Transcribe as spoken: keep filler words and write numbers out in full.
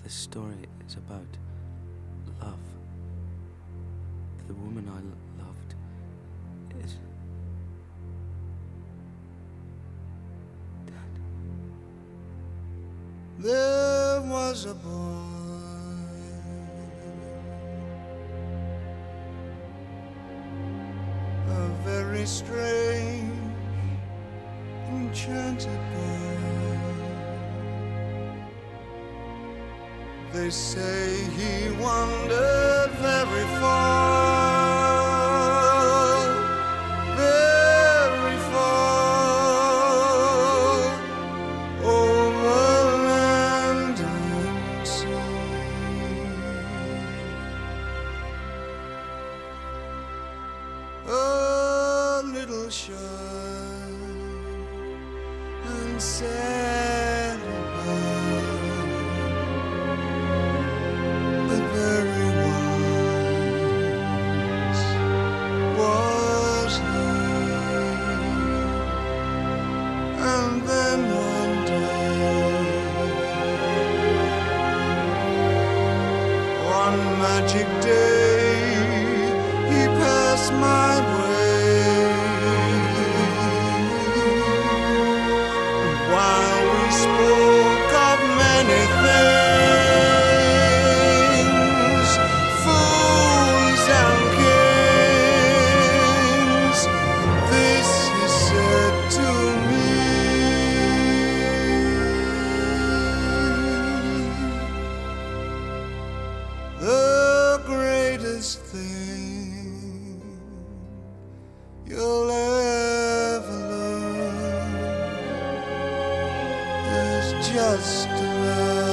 This story is about love. The woman I l- loved is dead. There was a boy, a very strange, enchanted boy. They say he wandered very far, very far, over land and sea. A little shy and sad about, but very wise was he. And then one day, one magic day, he passed my way. And while we spoke of many things, fools and kings, this he said to me: the greatest thing you'll ever learn is just to love.